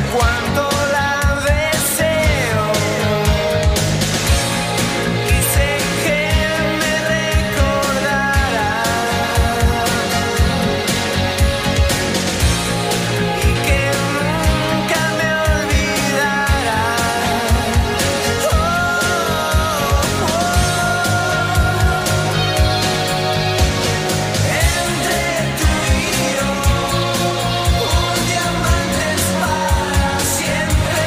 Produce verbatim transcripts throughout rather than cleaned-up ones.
cuánto la deseo. Quise que me recordara y que nunca me olvidara. Oh, oh, oh. Entre tú y yo, un diamante es para siempre.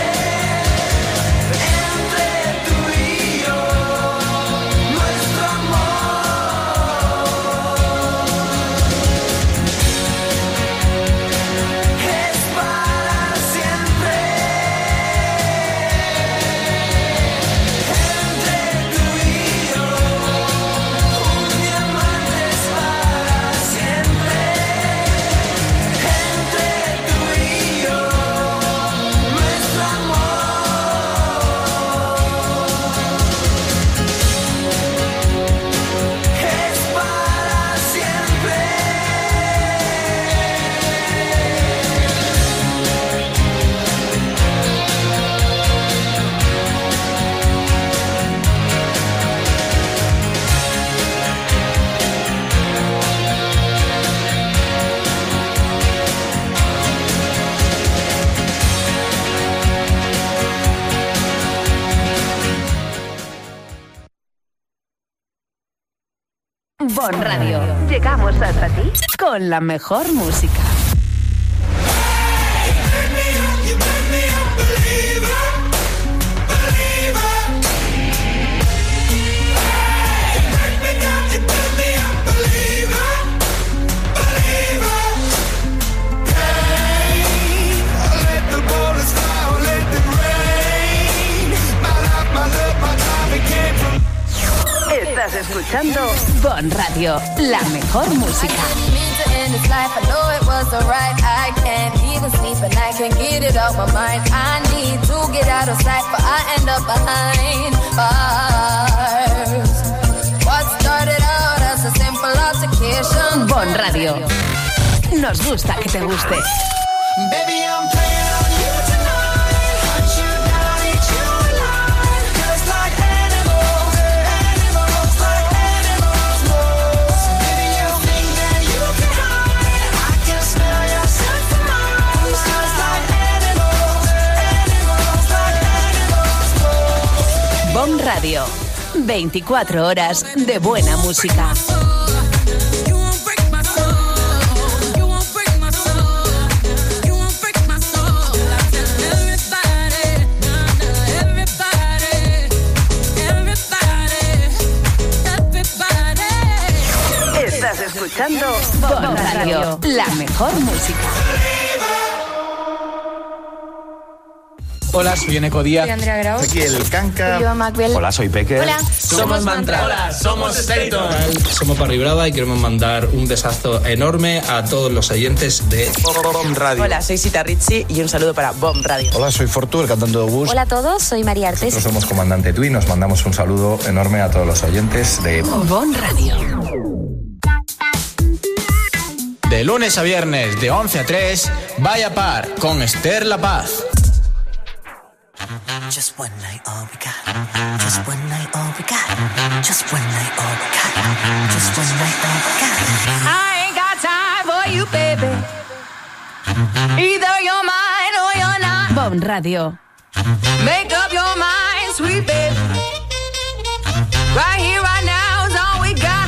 Entre tú y yo, nuestro amor es para siempre. Entre tú y yo, un diamante es para siempre. Entre tú y yo, nuestro amor es para siempre. Bon Radio. Llegamos hasta ti con la mejor música. Let the bullets fly, let them rain. My life, my love, my time, it came from. Estás escuchando Bon Radio, la mejor música. Bon Radio. Nos gusta que te guste. Baby, I'm playing on you tonight. Hunt you down, eat you alive. Just like animals, animals, like animals. Baby, you think that you can hide? I can smell your scent from miles. Just like animals, animals, like animals. Bon Radio. veinticuatro horas de buena música. Estás escuchando Bon Radio, la mejor música. Hola, soy Eneco Díaz. Soy Andrea Grau. Aquí el Canca. Soy Iván Macbel. Hola, soy Peque. Hola. Somos Mantra. Hola, somos Staton. Somos Parry Brava y queremos mandar un besazo enorme a todos los oyentes de Bom Radio. Hola, soy Sita Ritchie y un saludo para Bom Radio. Hola, soy Fortu, el cantante de Bus. Hola a todos, soy María Artes. Nosotros somos Comandante Tui. Nos mandamos un saludo enorme a todos los oyentes de Bon Radio. De lunes a viernes, de once a tres, Vaya Par con Esther La Paz. Just one night, all we got. Just one night, all we got. Just one night, all we got. Just one night, all we got. I ain't got time for you, baby. Either you're mine or you're not. Bon Radio. Make up your mind, sweet baby. Right here, right now is all we got.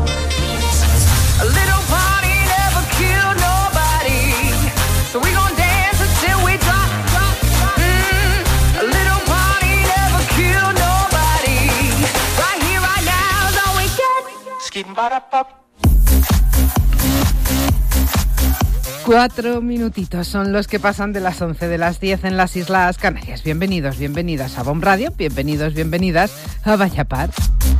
A little party never killed nobody. So we gon' dance until we drop, drop, drop. Mm, a little party never killed nobody. Right here, right now is all we got. Skin bada pop. Cuatro minutitos son los que pasan de las once de las diez en las Islas Canarias. Bienvenidos, bienvenidas a Bon Radio, bienvenidos, bienvenidas a Vaya Par.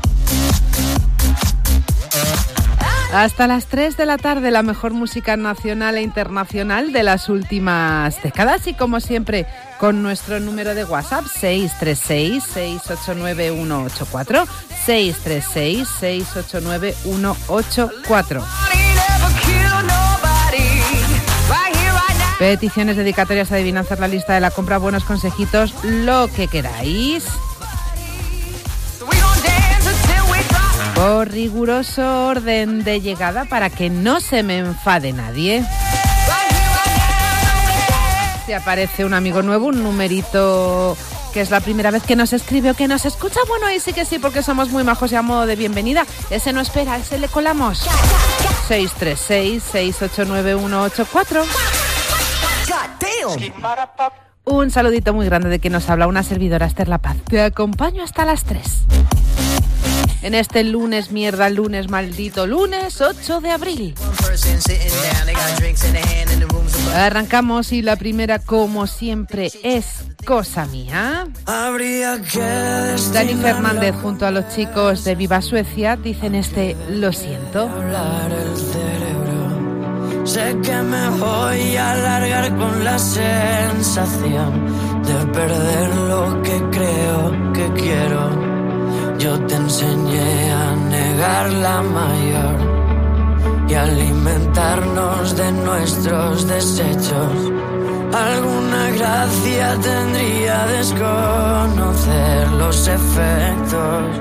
Hasta las tres de la tarde, la mejor música nacional e internacional de las últimas décadas y como siempre con nuestro número de WhatsApp seis tres seis, seis ocho nueve, uno ocho cuatro, seis tres seis, seis ocho nueve, uno ocho cuatro. Peticiones, dedicatorias, adivinanzas, la lista de la compra, buenos consejitos, lo que queráis. Por riguroso orden de llegada para que no se me enfade nadie. Si aparece un amigo nuevo, un numerito que es la primera vez que nos escribe o que nos escucha, bueno, ahí sí que sí, porque somos muy majos y a modo de bienvenida. Ese no espera, ese le colamos. seis tres seis, seis ocho nueve, uno ocho cuatro. Un saludito muy grande de que nos habla una servidora, Esther La Paz. Te acompaño hasta las tres. En este lunes, mierda, lunes, maldito lunes, ocho de abril. Arrancamos y la primera, como siempre, es Cosa Mía. Dani Fernández junto a los chicos de Viva Suecia dicen este Lo siento. Sé que me voy a alargar con la sensación de perder lo que creo que quiero. Yo te enseñé a negar la mayor y alimentarnos de nuestros desechos. Alguna gracia tendría desconocer los efectos.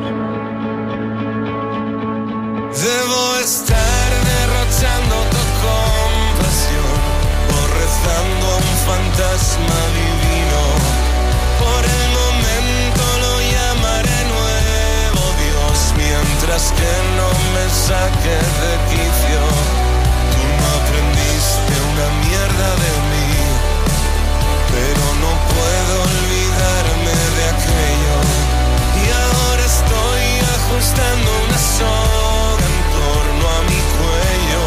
Debo estar derrochando tu compasión o rezando a un fantasma divino. Por el momento lo llamaré nuevo Dios, mientras que no me saque de quicio. Tú no aprendiste una mierda de mí, pero no puedo olvidarme de aquello. Y ahora estoy ajustando una soga en torno a mi cuello.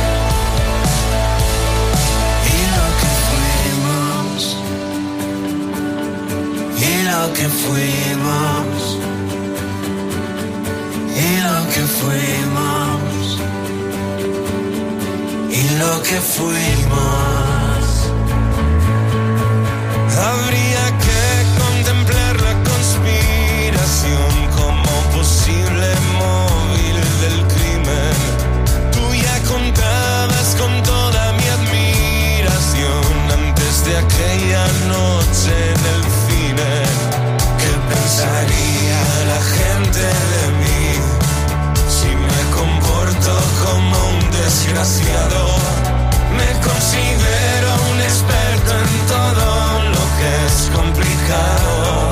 Y lo que fuimos, y lo que fuimos, y lo que fuimos, y lo que fuimos. Habría que contemplar la conspiración como posible móvil del crimen. Tú ya contabas con toda mi admiración antes de aquella noche en el cine. ¿Qué pensaría la gente de mí si me comporto como un desgraciado? Me considero un experto en todo lo que es complicado.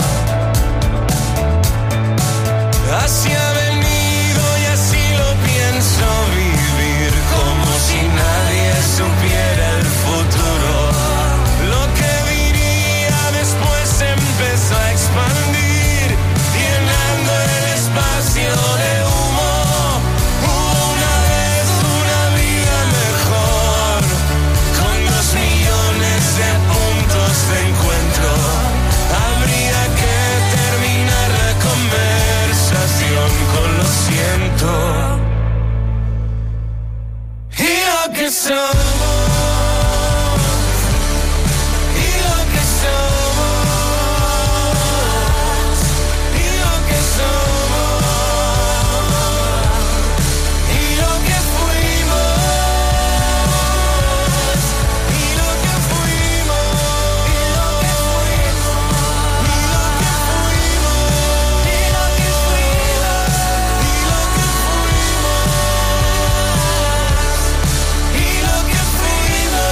Así ha venido y así lo pienso vivir, como si nadie supiera el futuro. Lo que diría después empezó a expandir, llenando el espacio de humo. Hubo una vez una vida mejor, con dos millones de puntos de encuentro. Habría que terminar la conversación con lo siento. Y lo que somos, y lo que somos, y lo que somos, y lo que fuimos, y lo que fuimos, y lo que fuimos, y lo que fuimos, y lo que fuimos, y lo que fuimos, y lo que fuimos.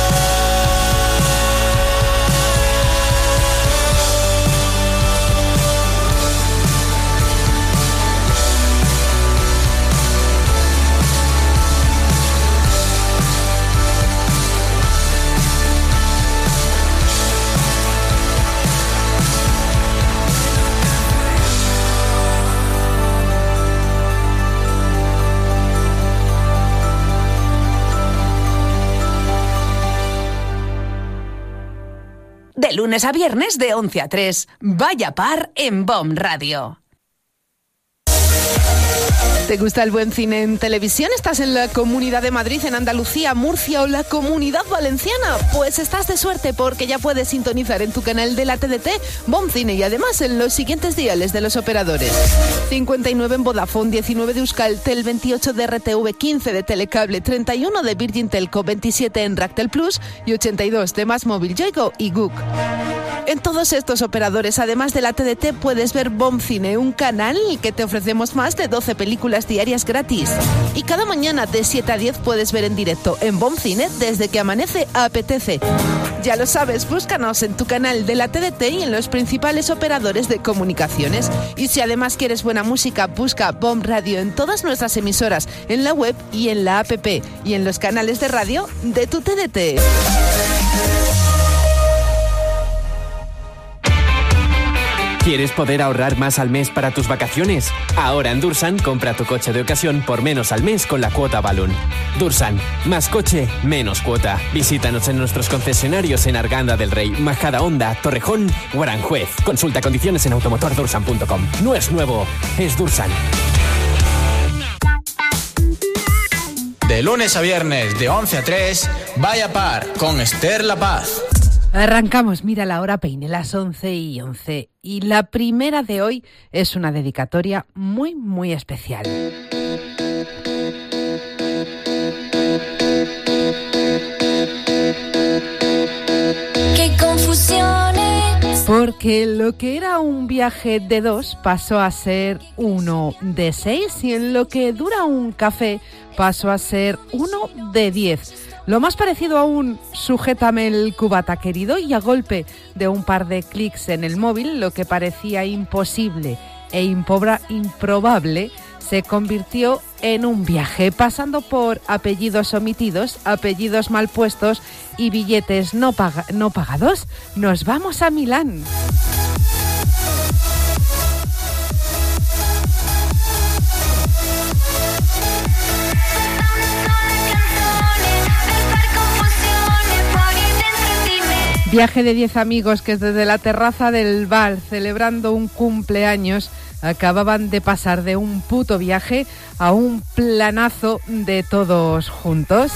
De lunes a viernes de once a tres, Vaya Par en B O M Radio. ¿Te gusta el buen cine en televisión? ¿Estás en la Comunidad de Madrid, en Andalucía, Murcia o la Comunidad Valenciana? Pues estás de suerte porque ya puedes sintonizar en tu canal de la T D T Bon Cine y además en los siguientes diales de los operadores. cincuenta y nueve en Vodafone, diecinueve de Euskaltel, veintiocho de R T V, quince de Telecable, treinta y uno de Virgin Telco, veintisiete en Ractel Plus y ochenta y dos de Más Móvil, Yoigo y Guk. En todos estos operadores, además de la T D T, puedes ver Bon Cine, un canal que te ofrecemos más de doce películas diarias gratis. Y cada mañana de siete a diez puedes ver en directo en Bon Cine desde que amanece apetece. Ya lo sabes, búscanos en tu canal de la T D T y en los principales operadores de comunicaciones. Y si además quieres buena música, busca Bon Radio en todas nuestras emisoras, en la web y en la app y en los canales de radio de tu T D T. ¿Quieres poder ahorrar más al mes para tus vacaciones? Ahora en Dursan, compra tu coche de ocasión por menos al mes con la cuota Balloon. Dursan, más coche, menos cuota. Visítanos en nuestros concesionarios en Arganda del Rey, Majadahonda, Torrejón o Aranjuez. Consulta condiciones en automotor dursan punto com. No es nuevo, es Dursan. De lunes a viernes, de once a tres, Vaya Par con Esther La Paz. Arrancamos, mira la hora peine, las once y once. Y la primera de hoy es una dedicatoria muy, muy especial. ¡Qué confusiones! Porque lo que era un viaje de dos pasó a ser uno de seis y en lo que dura un café pasó a ser uno de diez. Lo más parecido a un sujétame el cubata querido y a golpe de un par de clics en el móvil, lo que parecía imposible e impobra, improbable se convirtió en un viaje, pasando por apellidos omitidos, apellidos mal puestos y billetes no, paga, no pagados. Nos vamos a Milán. Viaje de diez amigos que desde la terraza del bar, celebrando un cumpleaños, acababan de pasar de un puto viaje a un planazo de todos juntos.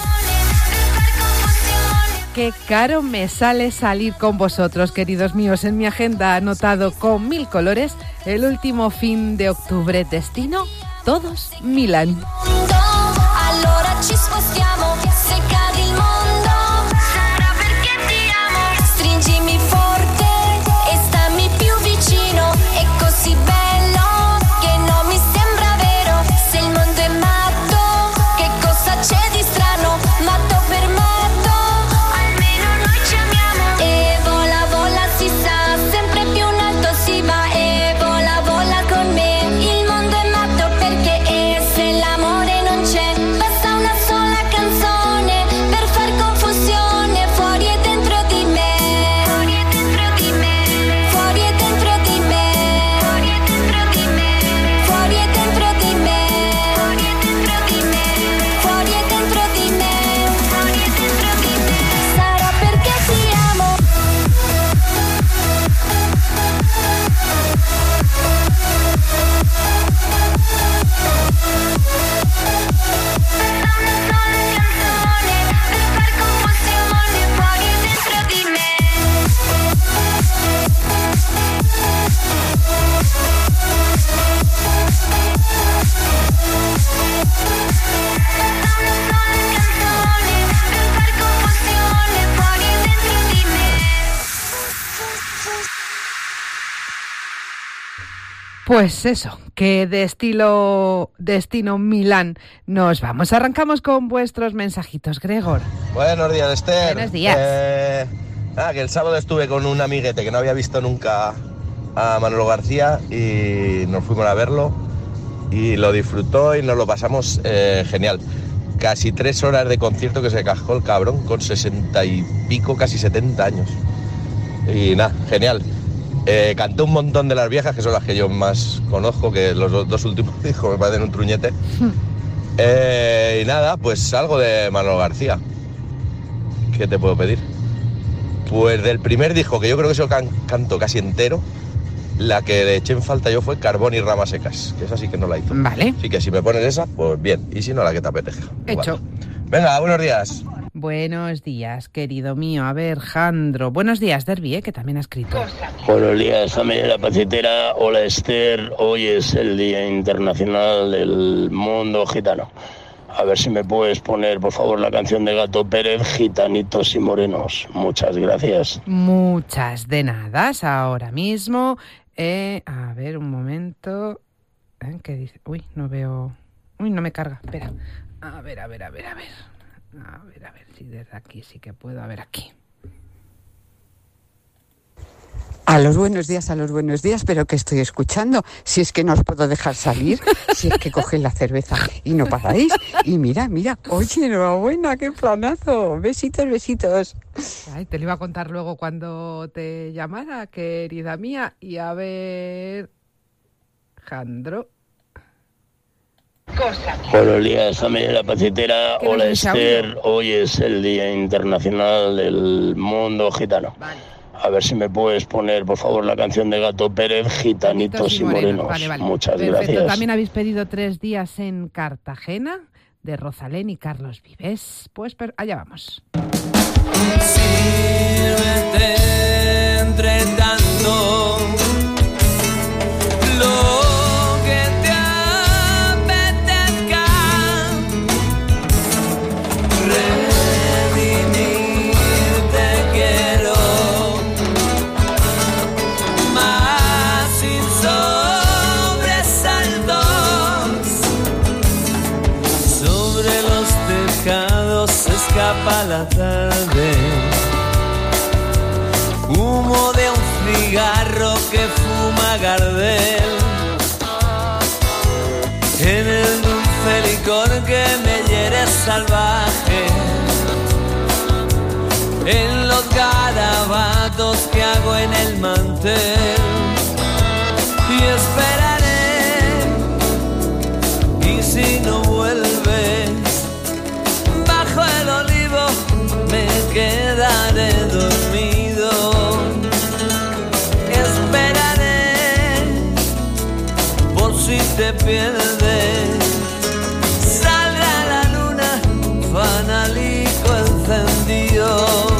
Qué caro me sale salir con vosotros, queridos míos. En mi agenda anotado con mil colores el último fin de octubre, destino todos Milán. Allora ci spostiamo, se cade il mondo sarà perché ti amo. Stringimi forte e stammi più vicino, è così bello che non mi sembra vero. Se il mondo è matto, che cosa c'è di strano? Matto per matto, almeno noi ci amiamo. E vola vola si sa, sempre più in alto si va. E vola vola con me, il mondo è matto perché è, se l'amore non c'è, basta una sola canzone per far confusione. Fuori e dentro di me, fuori e dentro di me, fuori e dentro di me, fuori e dentro di me, fuori e dentro di me, fuori e dentro di me, fuori e dentro di me, fuori e dentro di me. Sarà perché ti amo. Pues eso, que de estilo destino Milán nos vamos. Arrancamos con vuestros mensajitos, Gregor. Buenos días, Esther. Buenos días. Eh, nada, que el sábado estuve con un amiguete que no había visto nunca a Manolo García y nos fuimos a verlo y lo disfrutó y nos lo pasamos eh, genial. Casi tres horas de concierto que se cascó el cabrón con sesenta y pico, casi setenta años. Y nada, genial. Eh, canté un montón de las viejas, que son las que yo más conozco, que los dos, dos últimos discos me parecen un truñete. Eh, y nada, pues algo de Manolo García. ¿Qué te puedo pedir? Pues del primer disco, que yo creo que se lo can- canto casi entero, La que le eché en falta yo fue Carbón y Ramas Secas, que esa sí que no la hizo. Vale. Así que si me pones esa, pues bien. Y si no, la que te apetezca. Hecho. Igual. Venga, buenos días. Buenos días, querido mío. A ver, Jandro. Buenos días, Derby, ¿eh? Que también ha escrito. Buenos días, familia de la Pacitera. Hola, Esther. Hoy es el Día Internacional del Mundo Gitano. A ver si me puedes poner, por favor, la canción de Gato Pérez, Gitanitos y Morenos. Muchas gracias. Muchas de nada, ahora mismo. Eh, a ver, un momento. ¿Eh? ¿Qué dice? Uy, no veo... Uy, no me carga. Espera. A ver, a ver, a ver, a ver. A ver, a ver si desde aquí sí que puedo. A ver, aquí. A los buenos días, a los buenos días, pero que estoy escuchando. Si es que no os puedo dejar salir, si es que cogéis la cerveza y no paráis. Y mira, mira, oye, enhorabuena, qué planazo. Besitos, besitos. Ay, te lo iba a contar luego cuando te llamara, querida mía. Y a ver... Jandro... Buenos días, familia de la Pacitera. Hola, Esther. Hoy es el Día Internacional del Mundo Gitano. Vale. A ver si me puedes poner, por favor, la canción de Gato Pérez, Gitanitos y, y Morenos. Vale, vale. Muchas Perfecto. Gracias. También habéis pedido tres días en Cartagena, de Rosalén y Carlos Vives. Pues per- allá vamos. Sírvete entre tanto lo que te apetezca. Redimirte quiero, más sin sobresaltos. Sobre los tejados se escapa la tarde, humo de un cigarro que fuma Gardel, en el dulce licor que me hiere salvaje, en los garabatos que hago en el mantel, y esperaré, y si no vuelves, bajo el olivo me quedaré dormido. Esperaré, por si te pierdes, saldrá la luna, fanalico encendido.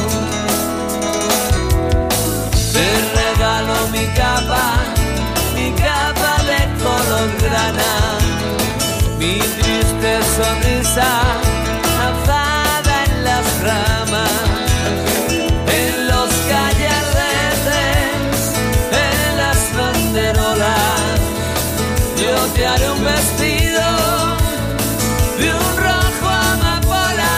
Te regalo mi capa, mi capa de color grana, mi triste sonrisa alzada en las ramas, en los gallardetes, en las banderolas. Yo te haré un vestido de un rojo amapola.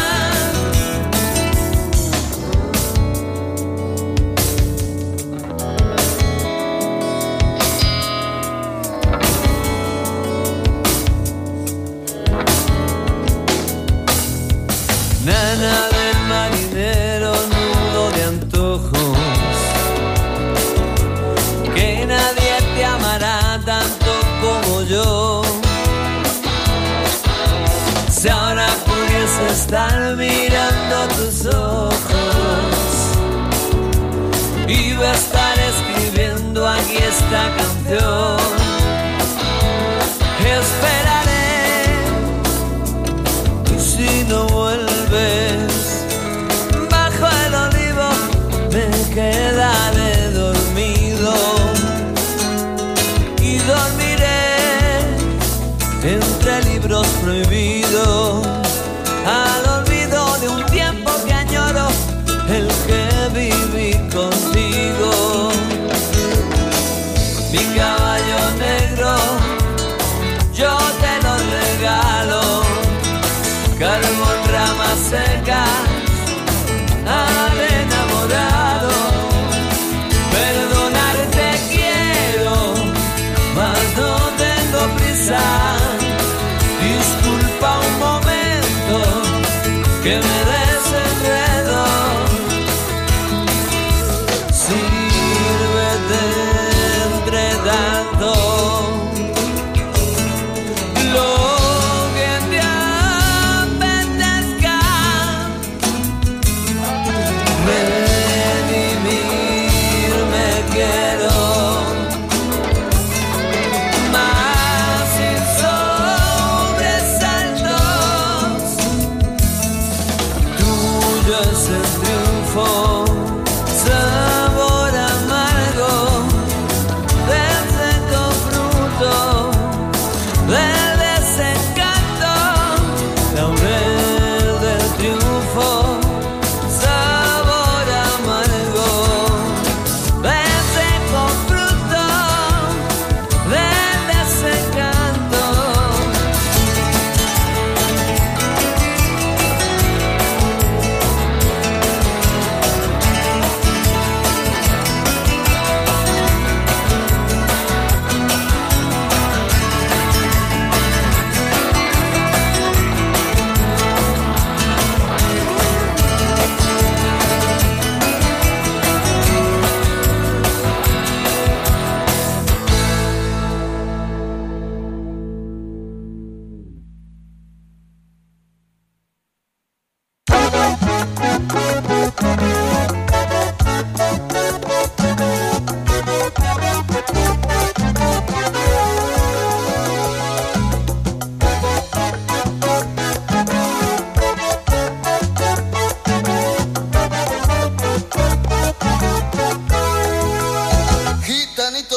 Nana del marinero, nudo de antojos, que nadie te amará tanto como yo. Si ahora pudiese estar mirando tus ojos, iba a estar escribiendo aquí esta canción. Esperaré, y si no vuelves, bajo el olivo me quedaré dormido, y dormiré entre libros prohibidos, al olvido de un tiempo que añoro, el que viví contigo. Mi caballo negro, yo te lo regalo, carbón, ramas secas, al enamorado. Perdonarte quiero, mas no tengo prisa. Disculpa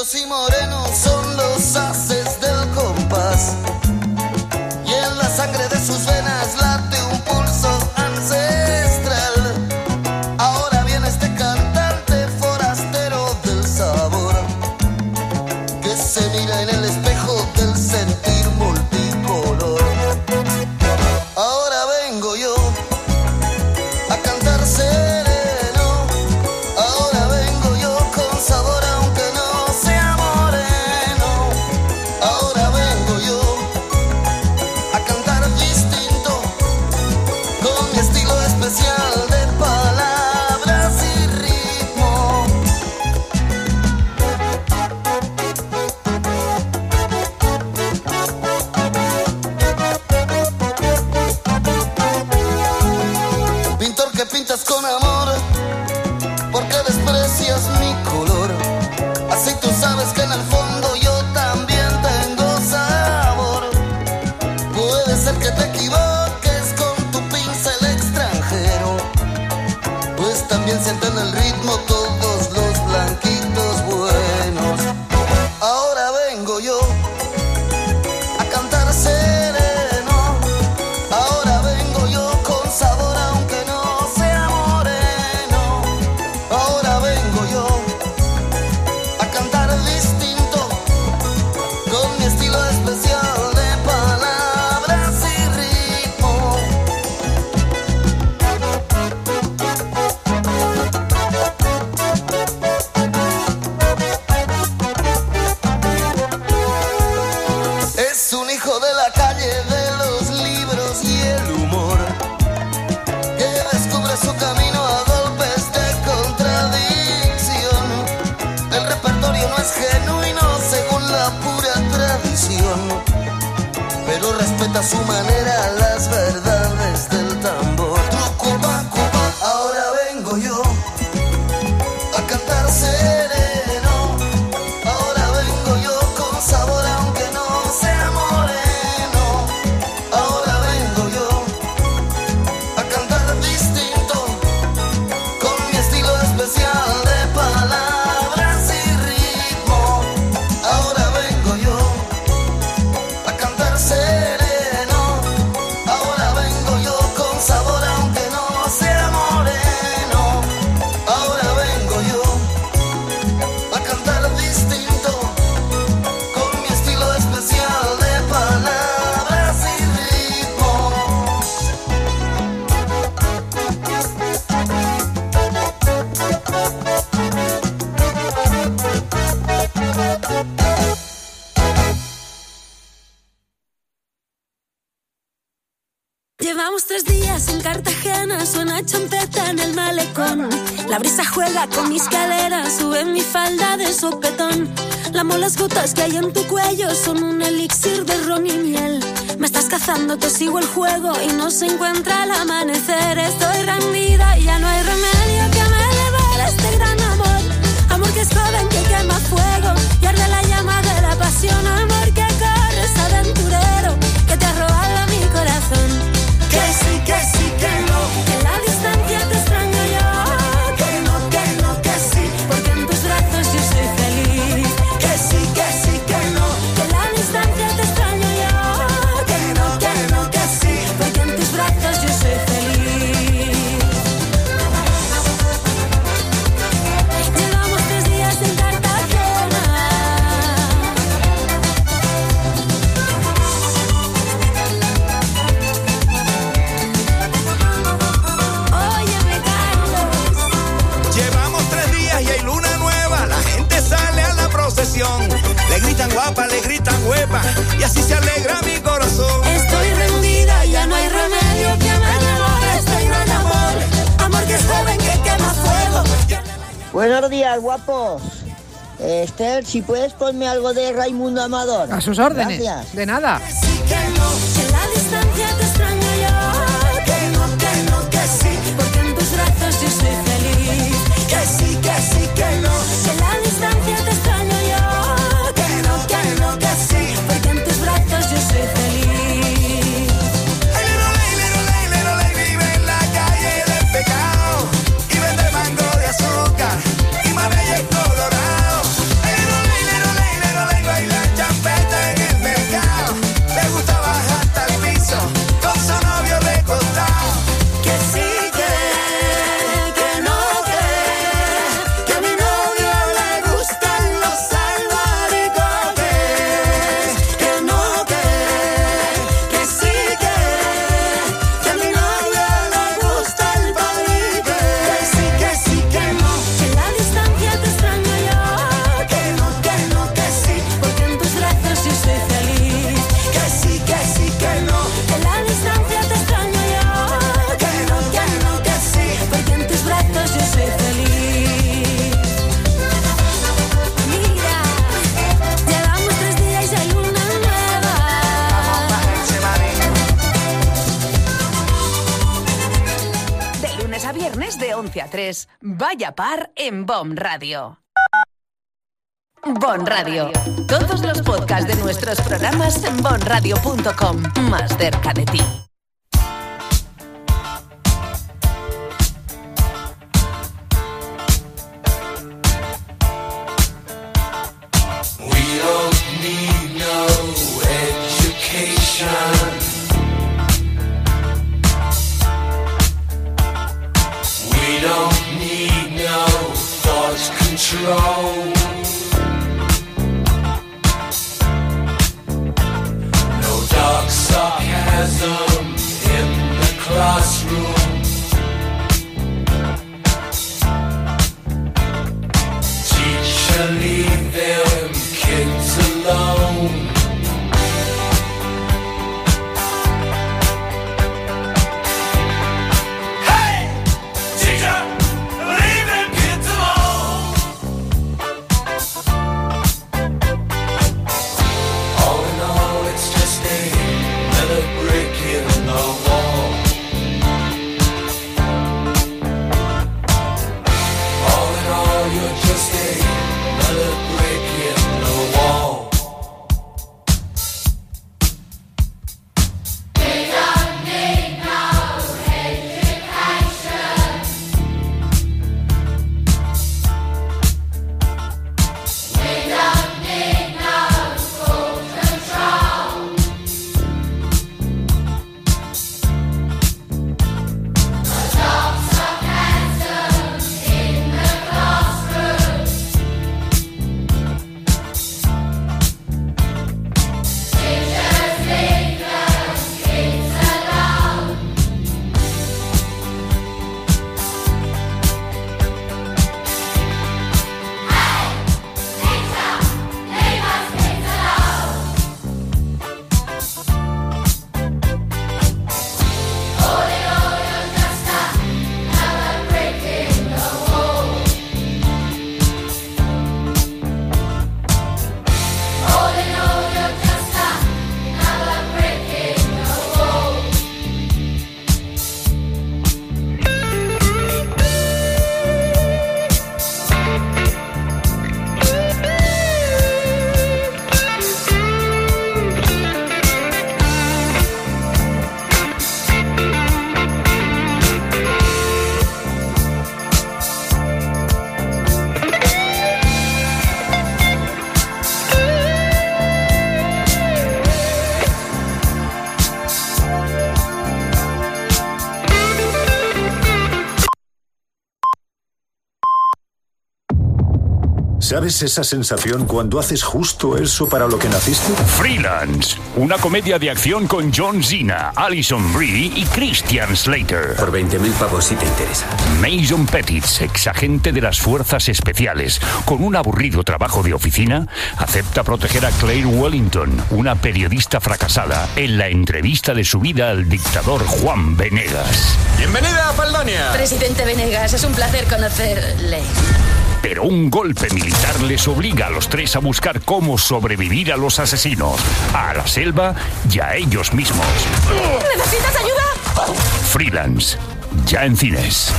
rubios y morenos son los haces del compás. Y en la sangre de sus venas late un pulso ancestral. Ahora viene este cantante forastero del sabor, que se mira en el espejo del sentir multicolor. Ahora vengo yo a cantar sereno. Ahora vengo yo con sabor aunque no sea moreno. Ahora vengo yo a cantar distinto, con mi estilo especial de palabras y ritmo. Pintor que pintas con amor, porque desprecias mi color. Así tú sabes que en el fondo yo también tengo sabor. Puede ser que te equivoques con tu pincel extranjero, pues también sienten el ritmo todos los blanquitos buenos. Ahora vengo yo a cantar sereno. Ahora vengo yo con sabor aunque no sea moreno. Ahora vengo yo a cantar distinto, con mi estilo especial de palabras y ritmo. Es un hijo de la calle, de los libros y el humor, que descubre su camino a golpes de contradicción. El repertorio no es genuino según la pura tradición, pero respeta a su manera las verdades del tambor. Truco, pa, cupa. Ahora vengo yo a cantar sereno. Ahora vengo yo con sabor aunque no sea moreno. Ahora vengo yo a cantar distinto, con mi estilo especial de palabras y ritmo. Ahora vengo yo a cantar sereno. Ahora vengo yo con sabor aunque no sea moreno. Ahora vengo yo a cantar distinto, con mi estilo especial de palabras y ritmo. Llevamos tres días en Cartagena, suena champeta en el malecón. La brisa juega con mis caderas, sube mi falda de sopetón. Lamo las gotas que hay en tu cuello, son un elixir de ron y miel. Me estás cazando, te sigo el juego y no se encuentra el amanecer. Estoy rendida y ya no hay remedio que me devore este gran amor. Amor que es joven, que quema fuego y arde la llama de la pasión. Amor que corres, aventurero, que te ha robado mi corazón. Que sí, que sí, que no, que la distancia te extraño yo. Que no, que no, que sí, porque en tus brazos yo soy feliz. Que sí, que sí, que no, que la distancia te extraño yo. Que no, que no, que sí, porque en tus brazos yo soy feliz. Llevamos tres días en Cartagena. Óyeme, Carlos. Llevamos tres días y hay luna nueva. La gente sale a la procesión. Le gritan guapa, le gritan huepa. Y así se alegra mi corazón. Estoy rendida, ya no hay remedio que me devore este gran amor. Amor que es joven, que quema fuego. Buenos días, guapos. Eh, Esther, si puedes ponme algo de Raimundo Amador. A sus órdenes. Gracias. De nada. Que no, que la distancia te extraño yo. Que no, que no, que sí, porque en tus brazos yo soy feliz. Que sí, que sí, que no, que la distancia te extraño yo. Que no, que no, que sí, porque en tus brazos yo soy feliz. Vive en la calle del pecado y vende mango de azúcar y mamey en Colorado. Lero, lero, once a tres, Vaya Par en Bon Radio. Bon Radio. Todos los podcasts de nuestros programas en bon radio punto com. Más cerca de ti. We don't need no education. We don't need no thought control. No dark sarcasm in the classroom. Teacher, leave them kids alone. Hey, teacher, leave them kids alone. All in all, it's just another brick in the wall. All in all, you're just another brick in the wall. We don't need no education. We don't need no school control. Adults are handsome in the classroom. Teachers leave them kids alone. Hey, teacher, leave us kids alone. All in all, you're just another brick in the wall. All in all, you're just another brick in the wall. ¿Sabes esa sensación cuando haces justo eso para lo que naciste? Freelance, una comedia de acción con John Cena, Alison Brie y Christian Slater. Por veinte mil pavos si te interesa. Mason Pettis, exagente de las fuerzas especiales, con un aburrido trabajo de oficina, acepta proteger a Claire Wellington, una periodista fracasada, en la entrevista de su vida al dictador Juan Venegas. ¡Bienvenida a Faldonia! Presidente Venegas, es un placer conocerle. Pero un golpe militar les obliga a los tres a buscar cómo sobrevivir a los asesinos, a la selva y a ellos mismos. ¿Necesitas ayuda? Freelance, ya en cines.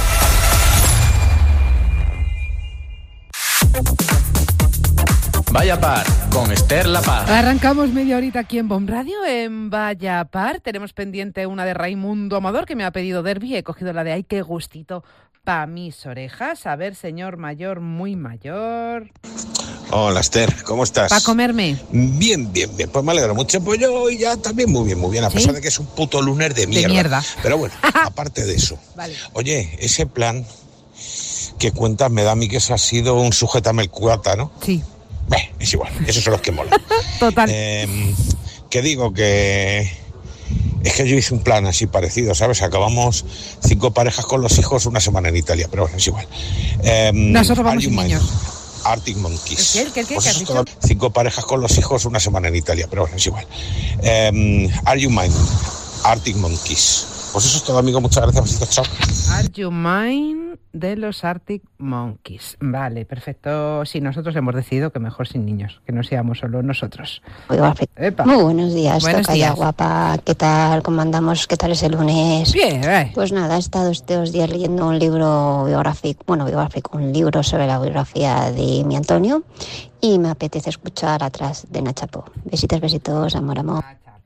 Vaya Par, con Esther La Paz. Arrancamos media horita aquí en Bon Radio, en Vaya Par. Tenemos pendiente una de Raimundo Amador, que me ha pedido Derby. He cogido la de Ay, qué gustito pa' mis orejas. A ver, señor mayor, muy mayor. Hola, Esther, ¿cómo estás? ¿Para comerme? Bien, bien, bien. Pues me alegro mucho. Pues yo hoy ya también muy bien, muy bien. A ¿Sí? pesar de que es un puto lunes de mierda. De mierda. Pero bueno, aparte de eso. Vale. Oye, ese plan que cuentas me da a mí que ese ha sido un sujétame el cuata, ¿no? Sí. Beh, es igual, esos son los que molan. Total. Eh, que digo que... Es que yo hice un plan así parecido, ¿sabes? Acabamos cinco parejas con los hijos una semana en Italia, pero bueno, es igual. Eh, Nosotros vamos sin Are You niños. Mine? Arctic Monkeys. ¿El qué? ¿El qué? ¿El qué? Pues ¿Qué has eso dicho? todo- cinco parejas con los hijos una semana en Italia, pero bueno, es igual. Eh, Are You Mine? Arctic Monkeys. Pues eso es todo, amigo. Muchas gracias. Besitos, chao. Are You Mine de los Arctic Monkeys. Vale, perfecto. Sí, nosotros hemos decidido que mejor sin niños, que no seamos solo nosotros. Epa. Muy buenos días, Buenos tocaya días. guapa. ¿Qué tal? ¿Cómo andamos? ¿Qué tal ese lunes? Bien, eh. Pues nada, he estado estos días leyendo un libro biográfico, bueno, biográfico, un libro sobre la biografía de mi Antonio y me apetece escuchar Atrás de Nachapo. Besitos, besitos, amor, amor.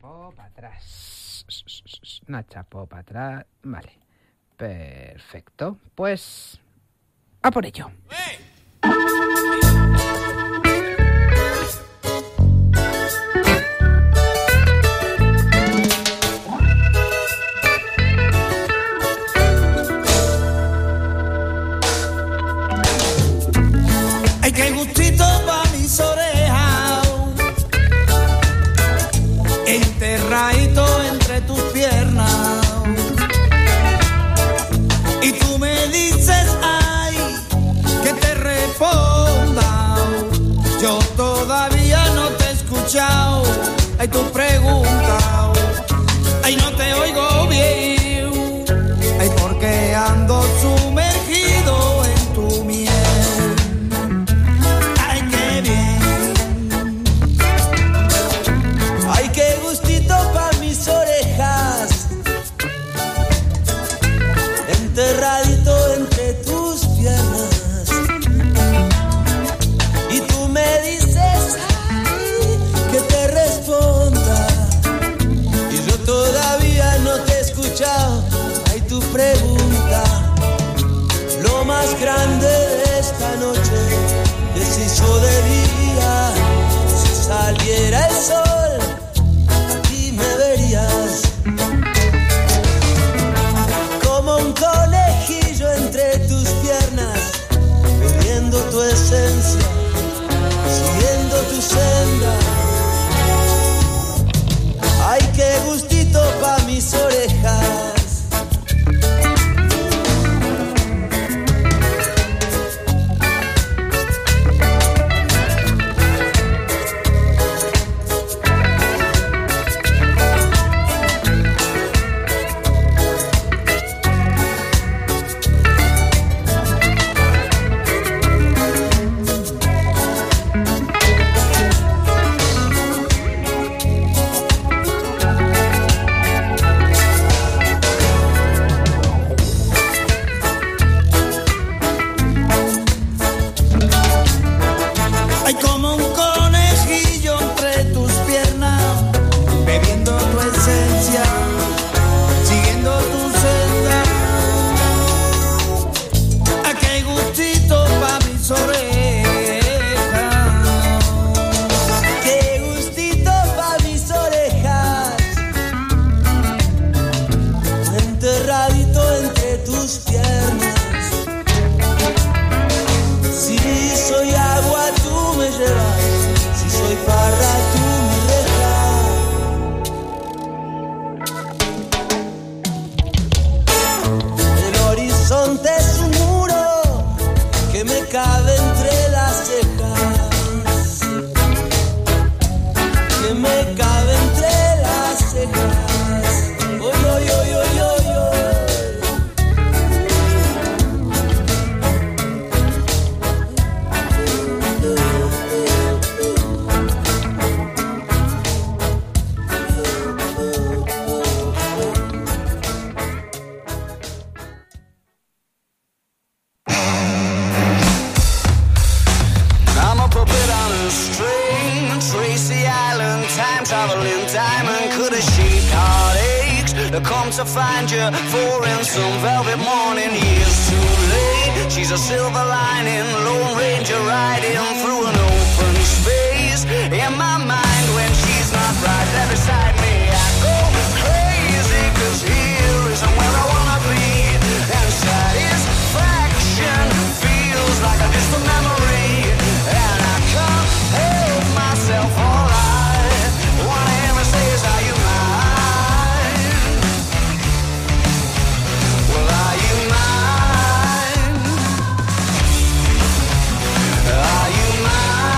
Nacha Pop atrás. Vale. Perfecto. Pues a por ello. Ay, qué gustito pa' mis orejas, enterradito entre tus piernas. Y tú me dices, ay, que te responda. Yo todavía no te he escuchado. Ay, tu pregunta. Ay, no te oigo bien. Ay, porque ando sumergido en tu miel. Ay, qué bien. Ay, qué gustito pa' mis orejas, enterradito entre tus piernas. Y tú me dices, ay, que te responda. Y yo todavía no te he escuchado. Ay, tu pregunta. Lo más grande de esta noche que se hizo de día. Si saliera el sol, aquí me verías como un conejillo entre tus piernas, bebiendo tu esencia, siguiendo tu senda. Ay, qué gustito pa' mis orejas. Ay, como un conejillo entre tus piernas, bebiendo tu esencia, siguiendo tu senda. A qué gustito pa' mis orejas, qué gustito pa' mis orejas, enterradito entre tus piernas. Si soy agua, tú me llevas. Si soy parra, tú me dejas. El horizonte es un muro que me cabe entre las cejas, que me cabe entre las cejas. Oy, oy, oy, oy, oy, oy. I'm a puppet on a string, Tracy Island, time traveling diamond. Could have shaped heartaches to come to find you for in some velvet morning. Years too late, she's a silver lining, Lone Ranger riding through an open space. In my mind when she's not right there beside me, I go crazy, cause here isn't where I wanna be. And satisfaction feels like a distant memory, and I can't help myself. All I wanna hear her say is, are you mine? Well, are you mine? Are you mine?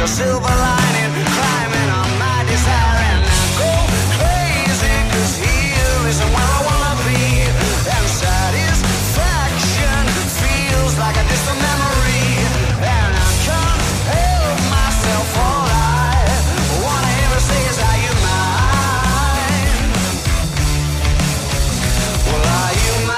a silver lining climbing on my desire, and I go crazy, cause here isn't where I wanna be, and satisfaction feels like a distant memory, and I can't help myself. All I wanna ever say is, are you mine? Well, are you mine?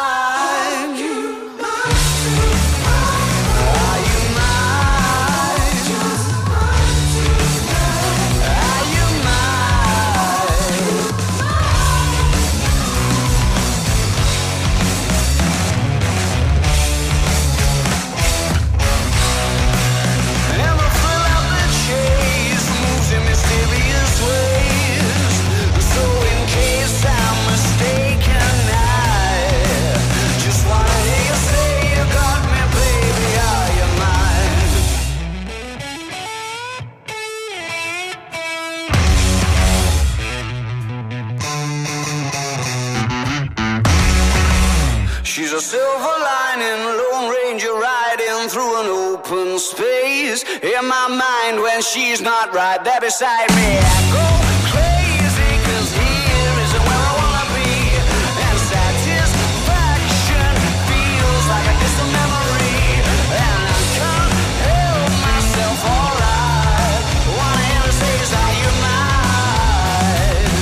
She's a silver lining, Lone Ranger riding through an open space. In my mind when she's not right there beside me, I go crazy, cause here isn't where I wanna be, and satisfaction feels like a distant memory, and I can't help myself. All I wanna ever say is, are you mine?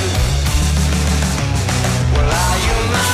Well, are you mine?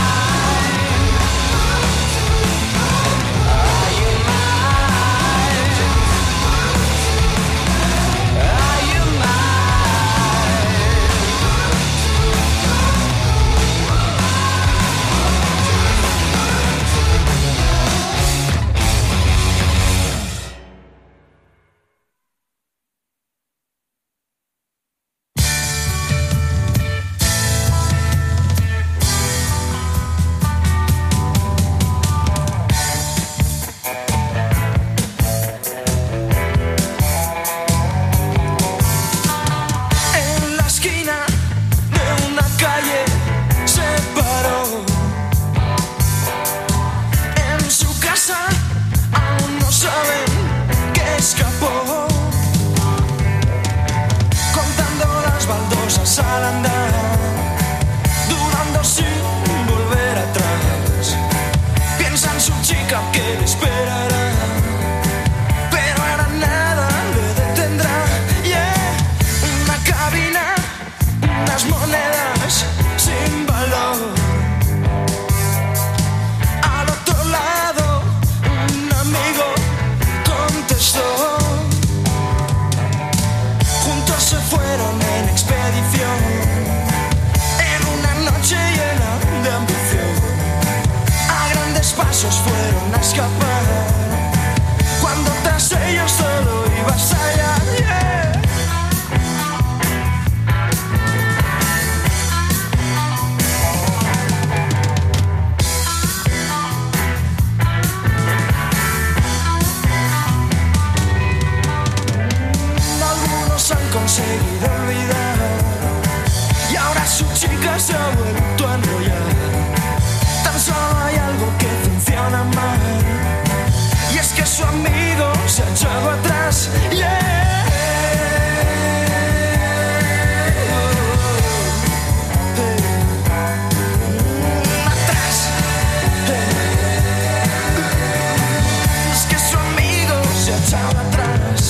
Al andar, dudando sin volver atrás, piensa en su chica que le esperará, pero ahora nada le detendrá. Yeah, una cabina, unas monedas sin valor. Al otro lado, un amigo contestó. Juntos se fueron en expedición, en una noche llena de ambición. A grandes pasos fueron a escapar, cuando tras ellos solo ibas allá. Yeah. Algunos han conseguido olvidar, y ahora su chica se ha vuelto a enrollar. Tan solo hay algo que funciona mal, y es que su amigo se ha echado atrás. Yeah. Atrás. Es que su amigo se ha echado atrás.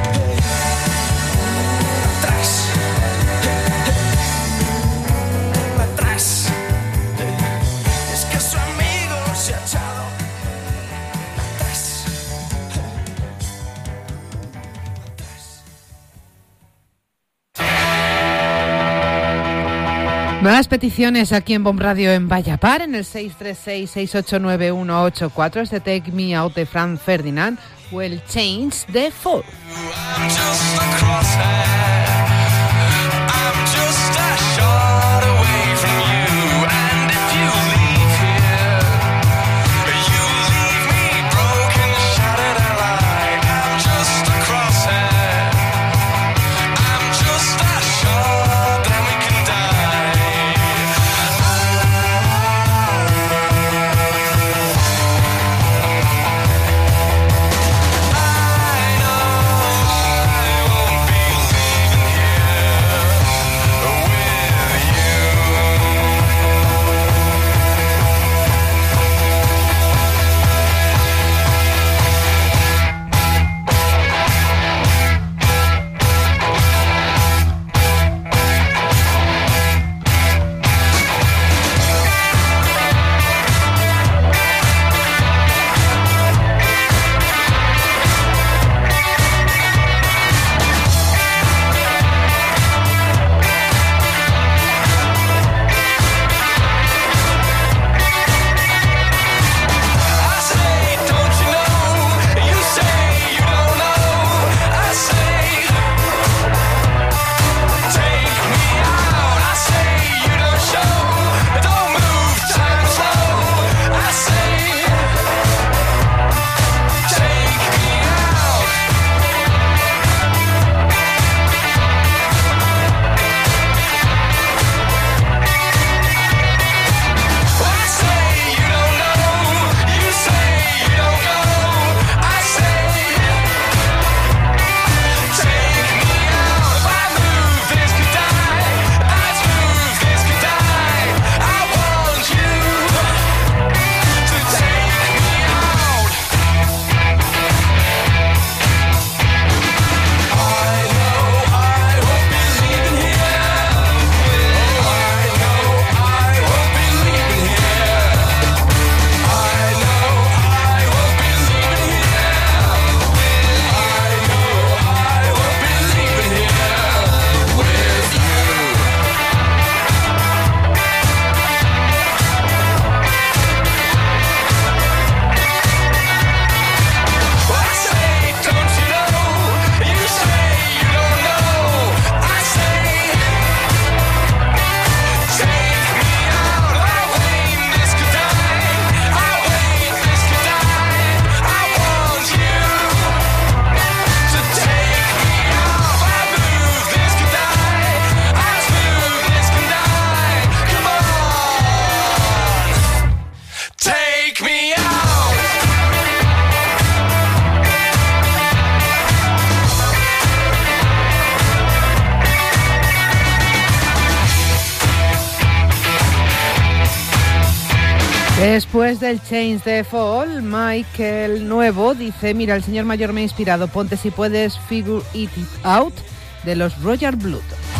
Más peticiones aquí en Bomb Radio en Vallapar, en el seis tres seis, seis ocho nueve, uno ocho cuatro. Este Take Me Out de Franz Ferdinand will change the fall. I know Después del Change the Fall, Michael Nuevo dice, mira, el señor mayor me ha inspirado, ponte si puedes Figure It Out de los Royal Blood.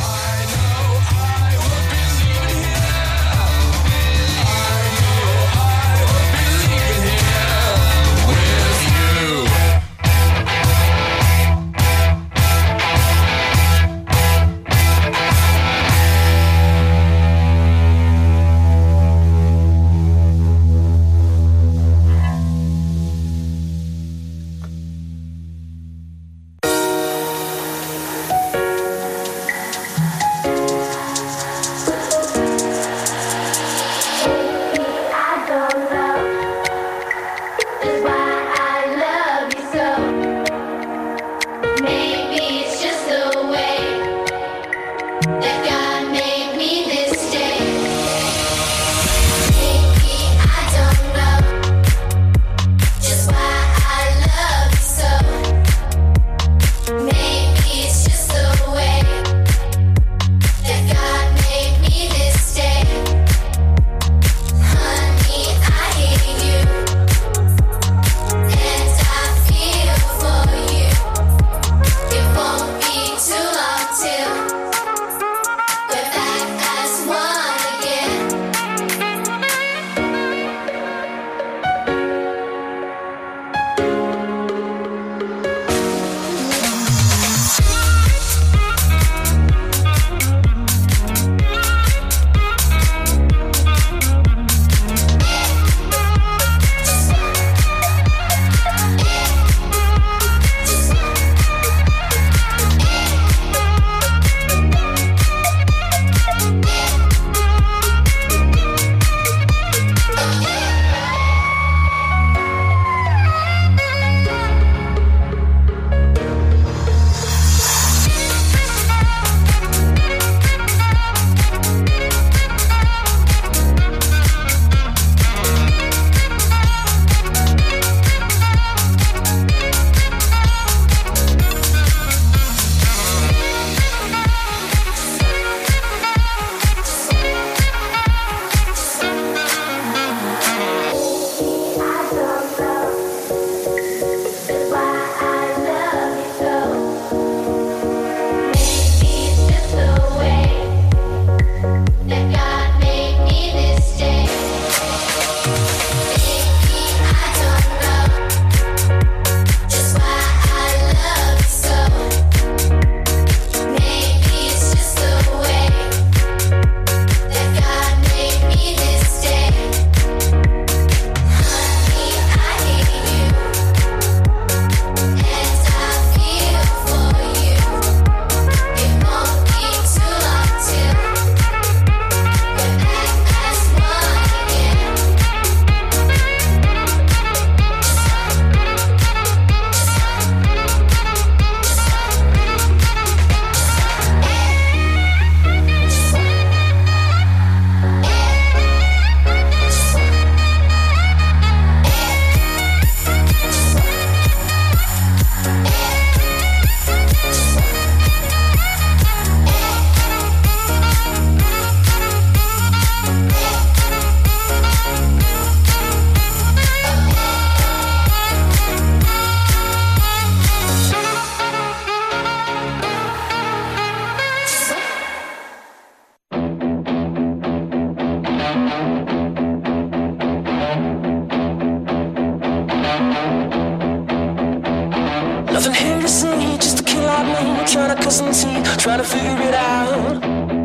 Nothing here to see, just a kid like me, trying to cut some teeth, trying to figure it out.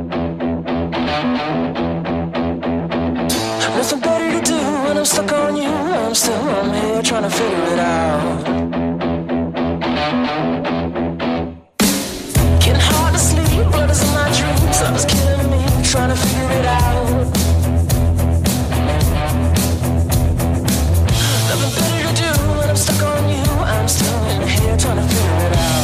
Nothing better to do when I'm stuck on you. I'm still I'm here trying to figure it out. Getting hard to sleep, blood is in my dreams. Love is killing me, trying to figure it out. Nothing better to do when I'm stuck on you. I'm still in here trying to figure it out.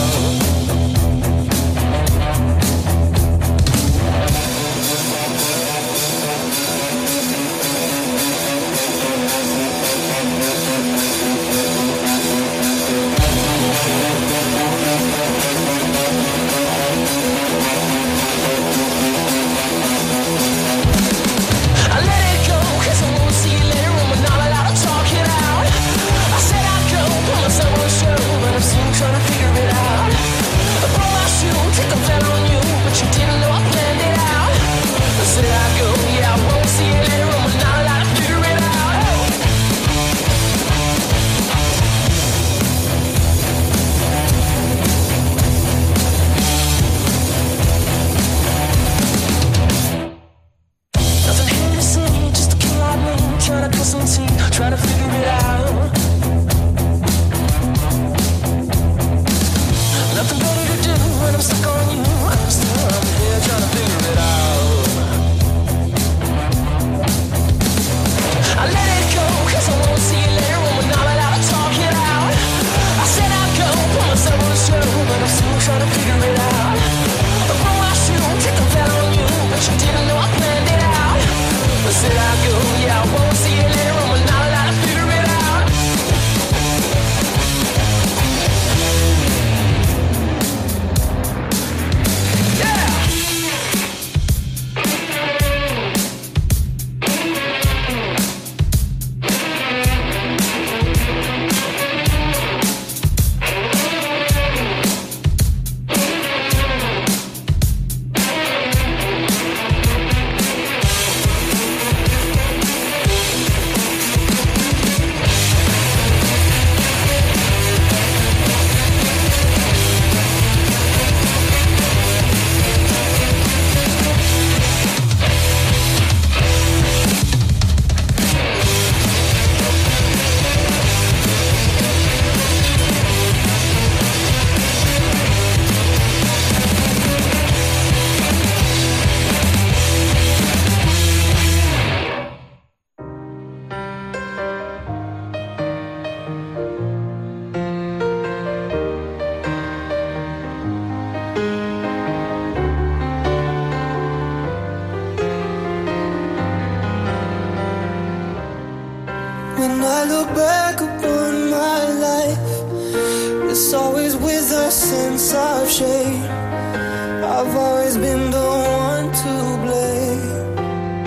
sense of shame. I've always been the one to blame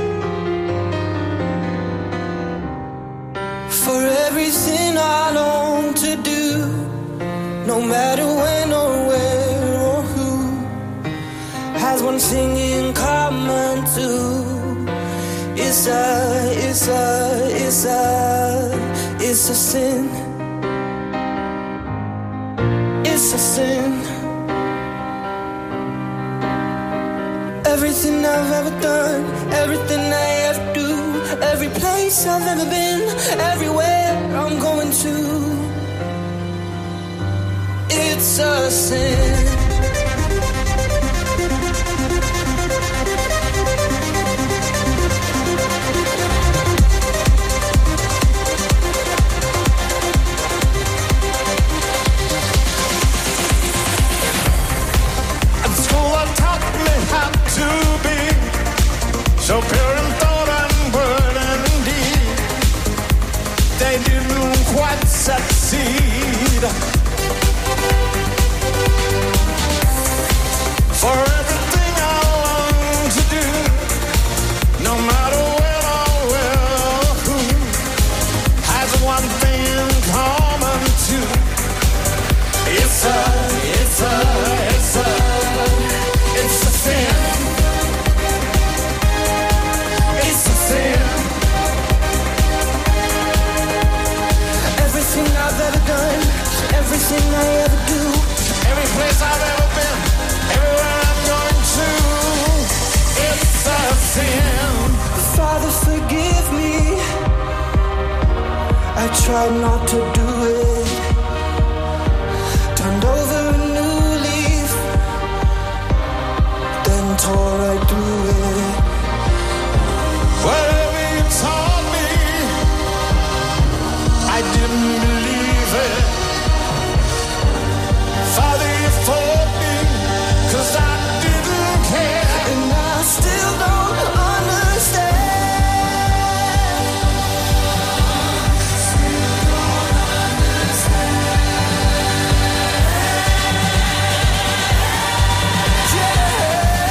for everything I long to do, no matter when or where or who, has one thing in common too. It's a, it's a, it's a, it's a sin. It's a sin. Everything I've ever done, everything I ever do, every place I've ever been, everywhere I'm going to, it's a sin. To be so pure in thought and word and deed, they didn't quite succeed. For everything I long to do, no matter when or where or who, has one thing in common too. It's a, it's a, it's a, it's a sin. Everything I've ever done, everything I ever do, every place I've ever been, everywhere I'm going to, it's a sin. Father, forgive me, I tried not to do it, turned over a new leaf, then tore right through it. Whatever you taught me, I didn't believe it. Father, you fought me, 'cause I didn't care. And I still don't understand. Still don't understand. Yeah.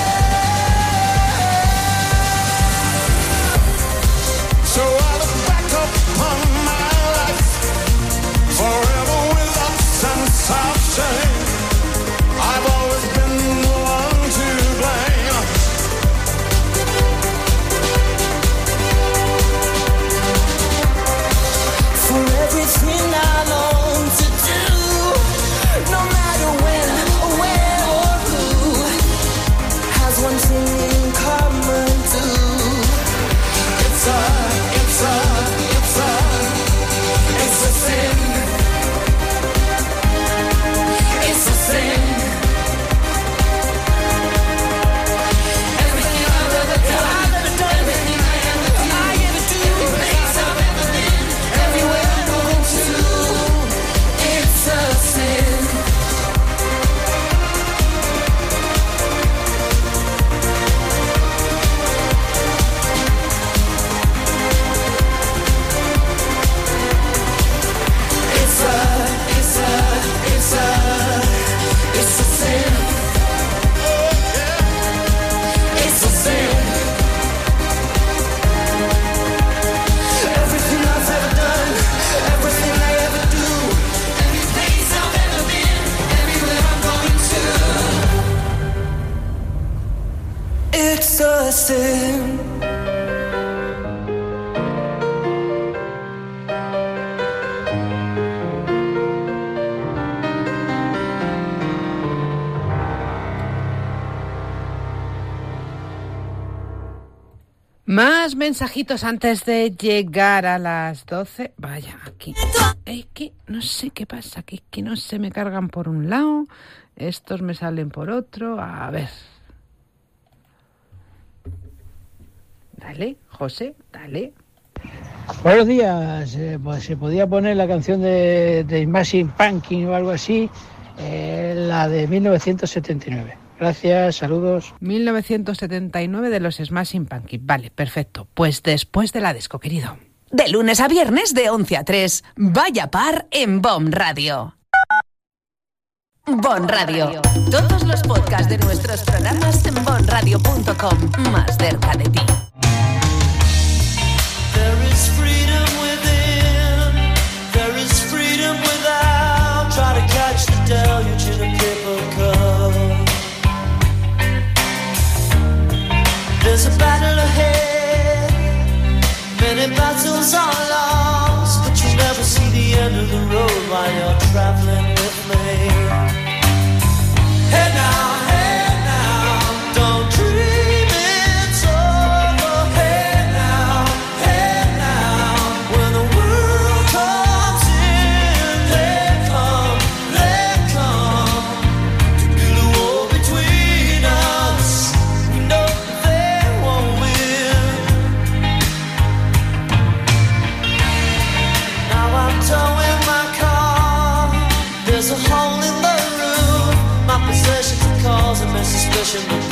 So I look back upon my life, forever with ups and soft shame. I've always been the one to blame. For everything I long to do, no matter when or where or who, has one thing in common too. It's a, it's a, it's a, it's a sin. It's a sin. Everything I've ever done, I've ever done, everything I ever do, I ever do, every place I've ever been, everywhere I'm going to, it's a sin. It's a, it's a, it's a, it's a sin. It's a sin. Everything I've ever done, everything I ever do, every place I've ever been, everywhere I'm going to, it's a sin. Más mensajitos antes de llegar a las doce. Vaya, aquí. Es que no sé qué pasa, que, que no se me cargan por un lado, estos me salen por otro. A ver. Dale, José, dale. Buenos días. Eh, pues se podía poner la canción de, de Smashing Pumpkins o algo así, eh, la de mil novecientos setenta y nueve. Gracias, saludos. mil novecientos setenta y nueve de los Smashing Pumpkins. Vale, perfecto. Pues después de la disco, querido. De lunes a viernes de once a tres, Vaya Par en B O M Radio. Bon Radio. Todos los podcasts de nuestros programas en bon radio punto com. Más cerca de ti. There is freedom within. There is freedom without. Try to catch the deluge in a paper cup. There's a battle ahead. Many battles are lost, but you never see the end of the road while you're traveling with me. Hey now, hey now, don't dream it's over. Hey now, hey now, when the world comes in, they come, they come to build a wall between us. We know they won't win. Now I'm towing my car. There's a hole in the roof. My possessions are causing me suspicion.